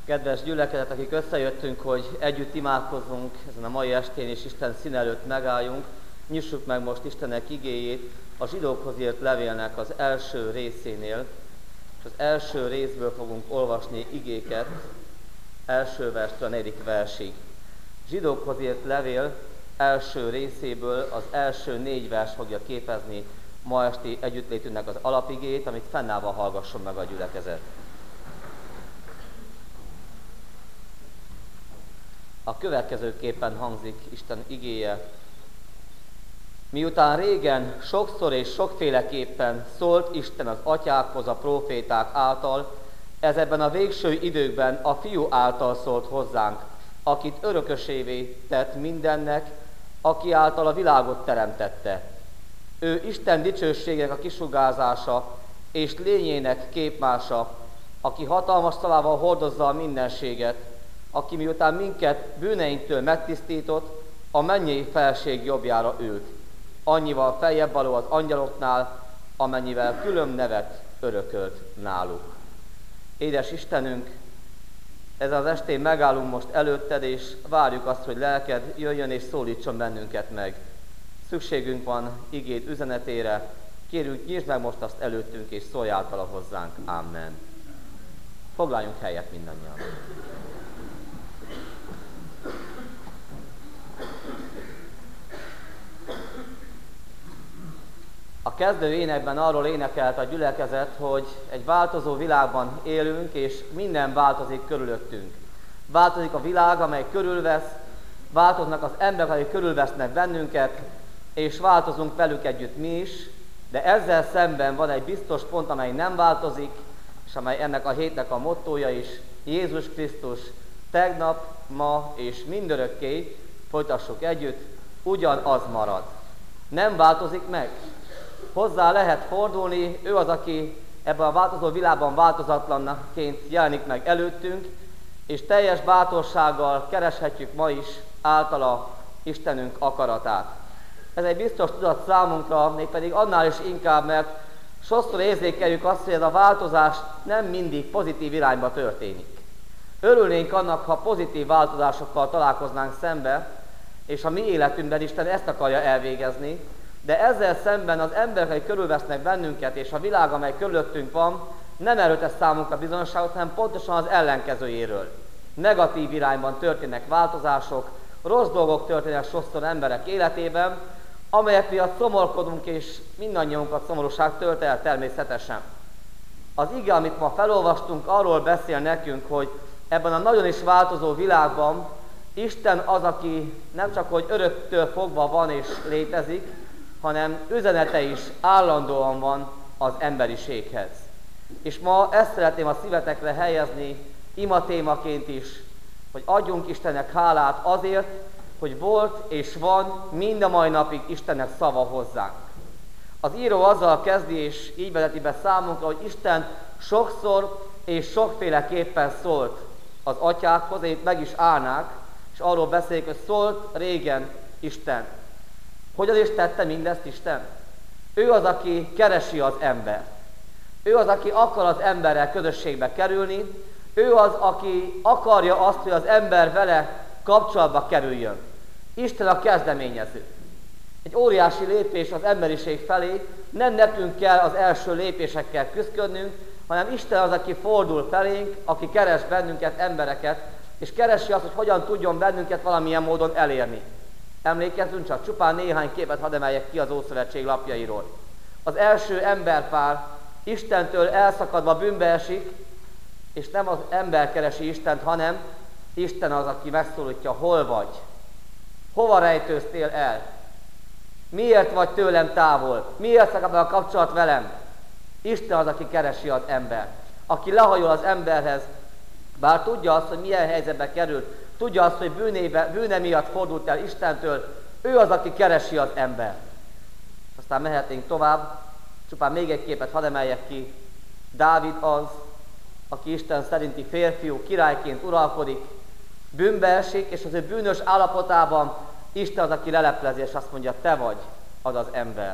Kedves gyülekezet, akik összejöttünk, hogy együtt imádkozzunk ezen a mai estén, és Isten színe előtt megálljunk, nyissuk meg most Istennek igéjét a zsidókhoz írt levélnek az első részénél, és az első részből fogunk olvasni igéket, első verstől a 4. versig. Zsidókhoz írt levél első részéből az első 4 vers fogja képezni ma esti együttlétünknek az alapigét, amit fennállva hallgasson meg a gyülekezet. A következőképpen hangzik Isten igéje. Miután régen sokszor és sokféleképpen szólt Isten az atyákhoz a próféták által, ez ebben a végső időkben a Fiú által szólt hozzánk, akit örökösévé tett mindennek, aki által a világot teremtette. Ő Isten dicsőségének a kisugárzása és lényének képmása, aki hatalmas szavával hordozza a mindenséget, aki miután minket bűneinktől megtisztított, a mennyei felség jobbjára ült. Annyival feljebb való az angyaloknál, amennyivel külön nevet örökölt náluk. Édes Istenünk, ezen az estén megállunk most előtted, és várjuk azt, hogy lelked jöjjön és szólítson bennünket meg. Szükségünk van igéd üzenetére, kérjük, nyisd meg most azt előttünk, és szólj általa hozzánk. Amen. Foglaljunk helyet mindannyian. A kezdő énekben arról énekelt a gyülekezet, hogy egy változó világban élünk, és minden változik körülöttünk. Változik a világ, amely körülvesz, változnak az emberek, akik körülvesznek bennünket, és változunk velük együtt mi is, de ezzel szemben van egy biztos pont, amely nem változik, és amely ennek a hétnek a mottója is, Jézus Krisztus tegnap, ma és mindörökké, folytassuk együtt, ugyanaz marad. Nem változik meg. Hozzá lehet fordulni, ő az, aki ebben a változó világban változatlanként jelenik meg előttünk, és teljes bátorsággal kereshetjük ma is általa Istenünk akaratát. Ez egy biztos tudat számunkra, mégpedig annál is inkább, mert sokszor érzékeljük azt, hogy ez a változás nem mindig pozitív irányba történik. Örülnénk annak, ha pozitív változásokkal találkoznánk szembe, és a mi életünkben Isten ezt akarja elvégezni, de ezzel szemben az emberek, akik körülvesznek bennünket, és a világ, amely körülöttünk van, nem erről tesz számunkra bizonyosságot, hanem pontosan az ellenkezőjéről. Negatív irányban történnek változások, rossz dolgok történnek sokszor emberek életében, amelyek miatt szomorkodunk, és mindannyiunkat szomorúság tölt el természetesen. Az ige, amit ma felolvastunk, arról beszél nekünk, hogy ebben a nagyon is változó világban Isten az, aki nem csak hogy öröktől fogva van és létezik, hanem üzenete is állandóan van az emberiséghez. És ma ezt szeretném a szívetekre helyezni, ima témaként is, hogy adjunk Istennek hálát azért, hogy volt és van mind a mai napig Istennek szava hozzánk. Az író azzal kezdi, és így vezeti be számunkra, hogy Isten sokszor és sokféleképpen szólt az atyákhoz, én itt meg is állnák, és arról beszélik, hogy szólt régen Isten. Hogyan is tette mindezt Isten? Ő az, aki keresi az embert. Ő az, aki akar az emberrel közösségbe kerülni. Ő az, aki akarja azt, hogy az ember vele kapcsolatba kerüljön. Isten a kezdeményező. Egy óriási lépés az emberiség felé, nem nekünk kell az első lépésekkel küzdködnünk, hanem Isten az, aki fordul felénk, aki keres bennünket, embereket, és keresi azt, hogy hogyan tudjon bennünket valamilyen módon elérni. Emlékezzünk csak, csupán néhány képet hadd emeljek ki az Ószövetség lapjairól. Az első emberpár Istentől elszakadva bűnbe esik, és nem az ember keresi Istent, hanem Isten az, aki megszólítja, hol vagy? Hova rejtőztél el? Miért vagy tőlem távol? Miért szakad a kapcsolat velem? Isten az, aki keresi az embert, aki lehajol az emberhez, bár tudja azt, hogy milyen helyzetbe került, tudja azt, hogy bűne miatt fordult el Istentől, ő az, aki keresi az embert. Aztán mehetnénk tovább, csupán még egy képet hadd emeljek ki. Dávid az, aki Isten szerinti férfiú, királyként uralkodik, bűnbe esik, és az ő bűnös állapotában Isten az, aki leleplezi, és azt mondja, te vagy az az ember.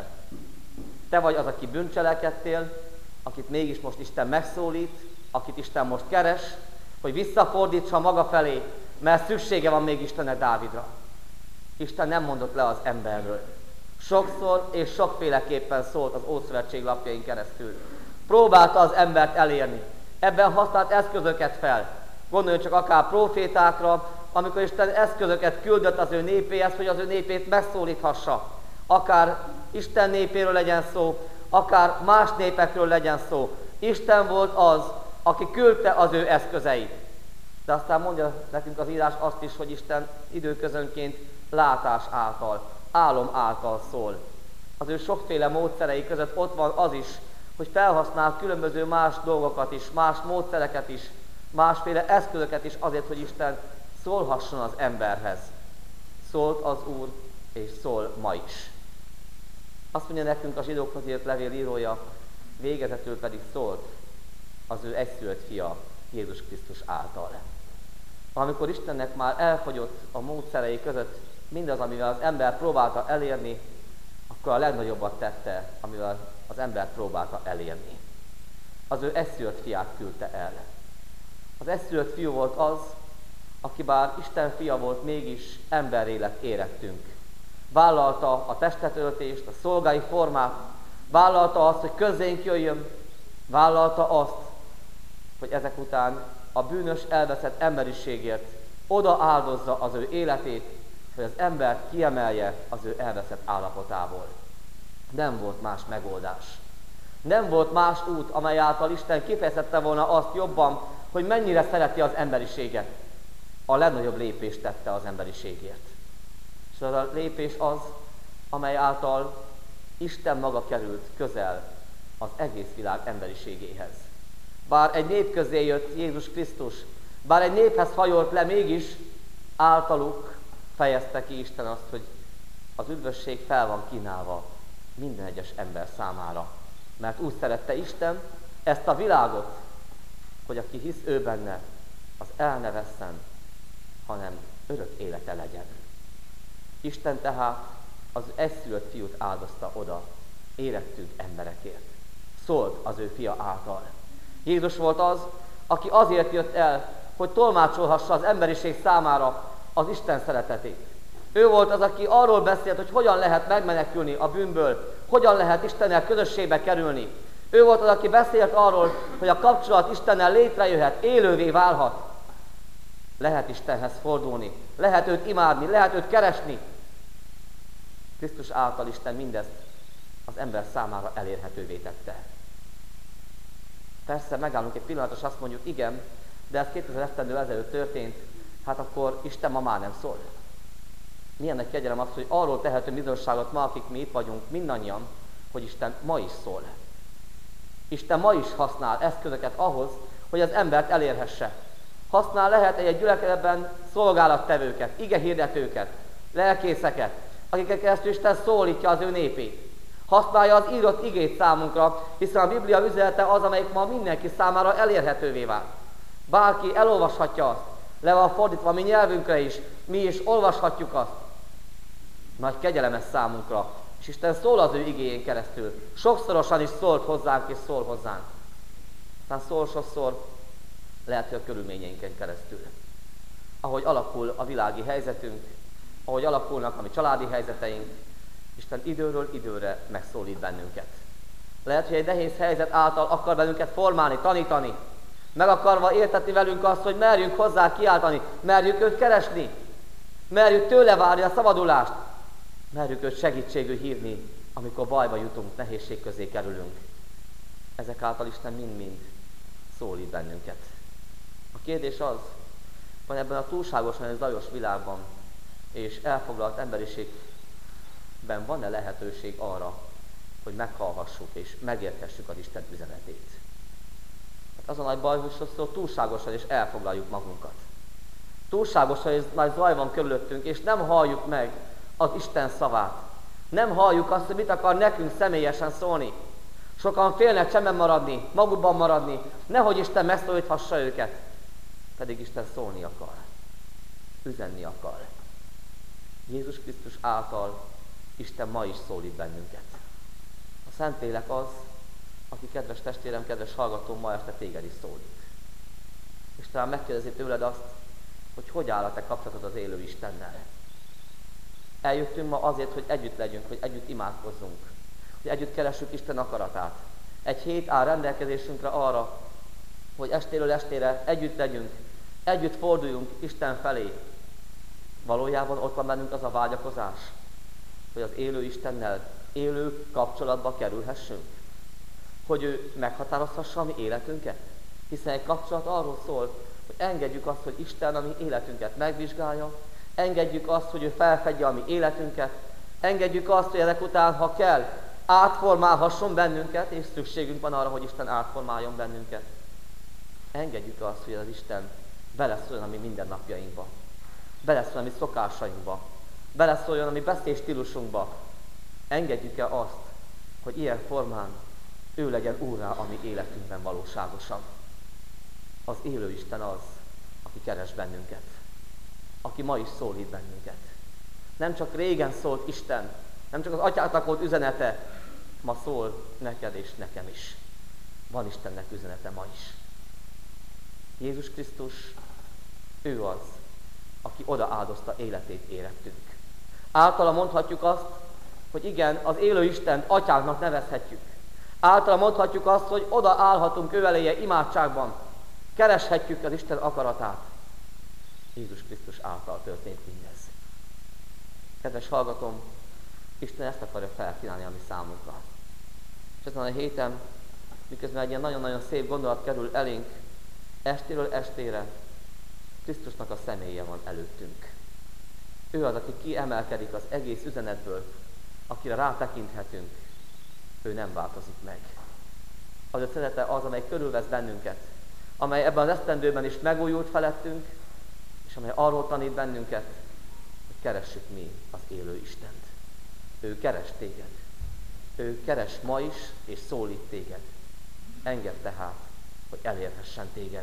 Te vagy az, aki bűncselekedtél, akit mégis most Isten megszólít, akit Isten most keres, hogy visszafordítsa maga felé, mert szüksége van még Istennek Dávidra. Isten nem mondott le az emberről. Sokszor és sokféleképpen szólt az Ószövetség lapjain keresztül. Próbálta az embert elérni. Ebben használt eszközöket fel. Gondoljunk csak akár profétákra, amikor Isten eszközöket küldött az ő népéhez, hogy az ő népét megszólíthassa. Akár Isten népéről legyen szó, akár más népekről legyen szó. Isten volt az, aki küldte az ő eszközeit. De aztán mondja nekünk az írás azt is, hogy Isten időközönként látás által, álom által szól. Az ő sokféle módszerei között ott van az is, hogy felhasznál különböző más dolgokat is, más módszereket is, másféle eszközöket is azért, hogy Isten szólhasson az emberhez. Szólt az Úr, és szól ma is. Azt mondja nekünk a zsidókhoz írt levél írója, végezetül pedig szólt az ő egyszülött fia, Jézus Krisztus által. Amikor Istennek már elfogyott a módszerei között mindaz, amivel az ember próbálta elérni, akkor a legnagyobbat tette, amivel az ember próbálta elérni. Az ő egyszülött fiát küldte el. Az egyszülött fiú volt az, aki bár Isten fia volt, mégis emberélet érettünk. Vállalta a testetöltést, a szolgai formát, vállalta azt, hogy közzénk jöjjön, vállalta azt, hogy ezek után a bűnös, elveszett emberiségért oda áldozza az ő életét, hogy az embert kiemelje az ő elveszett állapotából. Nem volt más megoldás. Nem volt más út, amely által Isten kifejezhette volna azt jobban, hogy mennyire szereti az emberiséget. A legnagyobb lépést tette az emberiségért. És az a lépés az, amely által Isten maga került közel az egész világ emberiségéhez. Bár egy nép közé jött Jézus Krisztus, bár egy néphez hajolt le, mégis általuk fejezte ki Isten azt, hogy az üdvösség fel van kínálva minden egyes ember számára. Mert úgy szerette Isten ezt a világot, hogy aki hisz ő benne, az el ne vesszen, hanem örök élete legyen. Isten tehát az egyszülött fiút áldozta oda, érettünk emberekért. Szólt az ő fia által. Jézus volt az, aki azért jött el, hogy tolmácsolhassa az emberiség számára az Isten szeretetét. Ő volt az, aki arról beszélt, hogy hogyan lehet megmenekülni a bűnből, hogyan lehet Istennel közösségbe kerülni. Ő volt az, aki beszélt arról, hogy a kapcsolat Istennel létrejöhet, élővé válhat. Lehet Istenhez fordulni, lehet őt imádni, lehet őt keresni. Krisztus által Isten mindezt az ember számára elérhetővé tette. Persze megállunk egy pillanatra, és azt mondjuk, igen, de ez 2000 esztendő ezelőtt történt, hát akkor Isten ma már nem szól. Milyen nagy kegyelem az, hogy arról tehetünk bizonyságot ma, akik mi itt vagyunk, mindannyian, hogy Isten ma is szól. Isten ma is használ eszközöket ahhoz, hogy az embert elérhesse. Használ lehet egy gyülekezetben szolgálattevőket, igehirdetőket, lelkészeket, akiket keresztül Isten szólítja az ő népét. Használja az írott igét számunkra, hiszen a Biblia üzenete az, amelyik ma mindenki számára elérhetővé vált. Bárki elolvashatja azt, le van fordítva mi nyelvünkre is, mi is olvashatjuk azt. Nagy kegyelem ez számunkra, és Isten szól az ő igéjén keresztül. Sokszorosan is szólt hozzánk és szól hozzánk. Aztán szól sokszor, lehet, hogy a körülményeinken keresztül. Ahogy alakul a világi helyzetünk, ahogy alakulnak a mi családi helyzeteink, Isten időről időre megszólít bennünket. Lehet, hogy egy nehéz helyzet által akar bennünket formálni, tanítani, meg akarva értetni velünk azt, hogy merjünk hozzá kiáltani, merjük őt keresni, merjük tőle várni a szabadulást, merjük őt segítségül hívni, amikor bajba jutunk, nehézség közé kerülünk. Ezek által Isten mind-mind szólít bennünket. A kérdés az, van ebben a túlságosan zajos világban és elfoglalt emberiségben van-e lehetőség arra, hogy meghallhassuk és megértessük az Isten üzenetét. Hát az a nagy baj, hogy sokszor túlságosan is elfoglaljuk magunkat. Túlságosan és nagy zaj van körülöttünk, és nem halljuk meg az Isten szavát. Nem halljuk azt, hogy mit akar nekünk személyesen szólni. Sokan félnek csendben maradni, magukban maradni, nehogy Isten megszólíthassa őket. Pedig Isten szólni akar, üzenni akar. Jézus Krisztus által Isten ma is szólít bennünket. A Szentlélek az, aki, kedves testvérem, kedves hallgatóm, ma este téged is szólít. és talán megkérdezi tőled azt, hogy áll a te kapcsolatod az élő Istennel. Eljöttünk ma azért, hogy együtt legyünk, hogy együtt imádkozzunk, hogy együtt keressük Isten akaratát. Egy hét áll rendelkezésünkre arra, hogy estéről estére együtt legyünk, együtt forduljunk Isten felé. Valójában ott van bennünk az a vágyakozás, hogy az élő Istennel élő kapcsolatba kerülhessünk. Hogy ő meghatározhassa a mi életünket. Hiszen egy kapcsolat arról szól, hogy engedjük azt, hogy Isten a mi életünket megvizsgálja, engedjük azt, hogy ő felfedje a mi életünket, engedjük azt, hogy ezek után, ha kell, átformálhasson bennünket, és szükségünk van arra, hogy Isten átformáljon bennünket. Engedjük azt, hogy az Isten beleszóljon a mi mindennapjainkba, beleszóljon a mi szokásainkba, beleszóljon a mi beszédstílusunkba. Engedjük el azt, hogy ilyen formán ő legyen úrrá a mi életünkben valóságosan. Az élő Isten az, aki keres bennünket, aki ma is szólít bennünket. Nem csak régen szólt Isten, nem csak az atyáknak volt üzenete, ma szól neked és nekem is. Van Istennek üzenete ma is. Jézus Krisztus, ő az, aki odaáldozta életét érettünk. Általa mondhatjuk azt, hogy igen, az élő Istent atyánknak nevezhetjük. Általa mondhatjuk azt, hogy odaállhatunk ő eléje imádságban, kereshetjük az Isten akaratát. Jézus Krisztus által történt mindez. Kedves hallgatom, Isten ezt akarja felkínálni a mi számunkra. És ezen a héten, miközben egy ilyen nagyon-nagyon szép gondolat kerül elénk, estéről estére Krisztusnak a személye van előttünk. Ő az, aki kiemelkedik az egész üzenetből, akire rátekinthetünk. Ő nem változik meg. Az ő szeretete az, amely körülvesz bennünket, amely ebben az esztendőben is megújult felettünk, és amely arról tanít bennünket, hogy keressük mi az élő Istent. Ő keres téged. Ő keres ma is, és szólít téged. Engedd tehát, hogy elérhessen téged.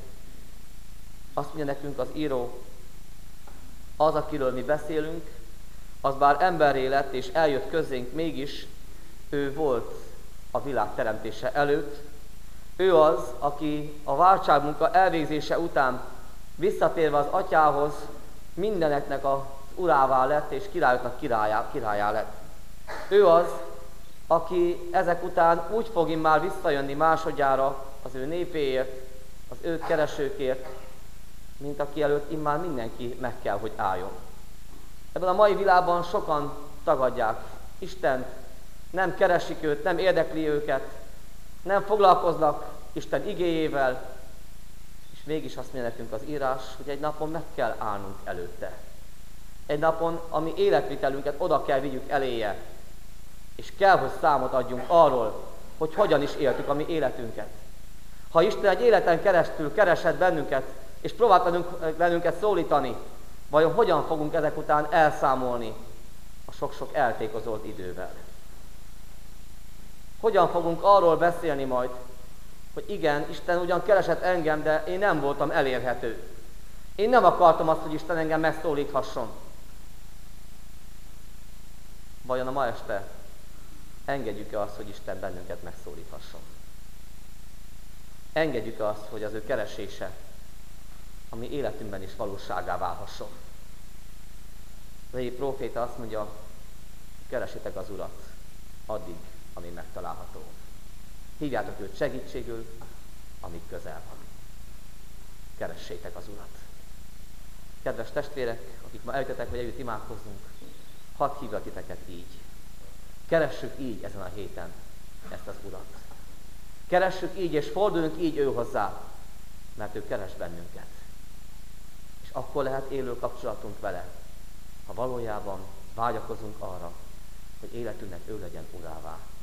Azt mondja nekünk az író, az, akiről mi beszélünk, az bár emberré lett és eljött közénk, mégis ő volt a világ teremtése előtt. Ő az, aki a váltságmunka elvégzése után visszatérve az atyához mindeneknek az urává lett, és királyoknak királyá lett. Ő az, aki ezek után úgy fog immár visszajönni másodjára az ő népéért, az őt keresőkért, mint aki előtt immár mindenki meg kell, hogy álljon. Ebben a mai világban sokan tagadják Istent, nem keresik őt, nem érdekli őket, nem foglalkoznak Isten igéjével, és mégis azt mondja nekünk az írás, hogy egy napon meg kell állnunk előtte. Egy napon a mi életvitelünket oda kell vigyük eléje, és kell, hogy számot adjunk arról, hogy hogyan is éltük a mi életünket. Ha Isten egy életen keresztül keresett bennünket, és próbált bennünket szólítani, vajon hogyan fogunk ezek után elszámolni a sok-sok eltékozolt idővel? Hogyan fogunk arról beszélni majd, hogy igen, Isten ugyan keresett engem, de én nem voltam elérhető. Én nem akartam azt, hogy Isten engem megszólíthasson. Vajon a ma este engedjük-e azt, hogy Isten bennünket megszólíthasson? Engedjük-e azt, hogy az ő keresése a mi életünkben is valósággá válhasson? Az egyik próféta azt mondja, keresitek az Urat addig, amíg megtalálható. Hívjátok őt segítségül, amíg közel van. Keressétek az Urat. Kedves testvérek, akik ma eljöttetek, hogy együtt imádkozzunk, hadd hívlak titeket így. Keressük így ezen a héten ezt az Urat. Keressük így, és forduljunk így ő hozzá, mert ő keres bennünket. És akkor lehet élő kapcsolatunk vele, ha valójában vágyakozunk arra, hogy életünknek ő legyen urává.